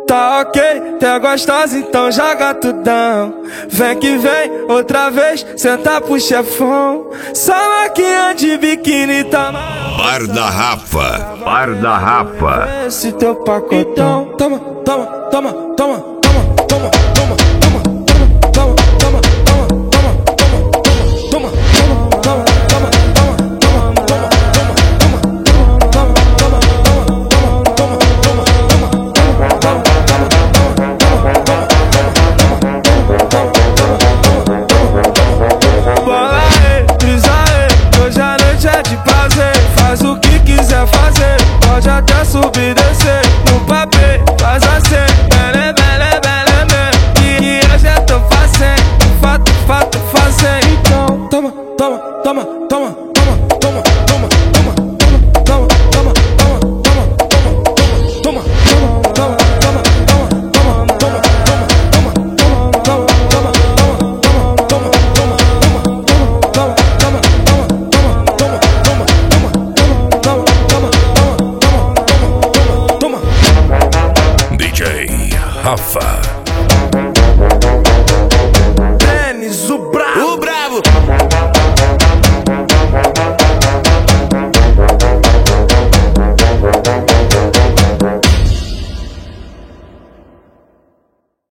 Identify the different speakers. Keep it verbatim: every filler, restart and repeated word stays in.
Speaker 1: Tá ok, tá gostosa, então joga tudão. Vem que vem, outra vez, senta pro chefão. Só maquinha de biquíni tá maior.
Speaker 2: Bar da Rafa, Bar da Rafa.
Speaker 1: Esse teu pacotão. Toma, toma, toma, toma, toma, toma, toma, toma, toma, toma, toma, toma, toma, toma, toma, toma, faz o que quiser fazer, pode até subir e descer. No papel, faz assim, bele, bele, bele, bele. E eu já tô fazendo, fato, fato, fazendo. Então, toma, toma, toma, toma, toma, toma, toma, toma, toma, toma, toma, toma, toma, toma,
Speaker 2: D J Rafa.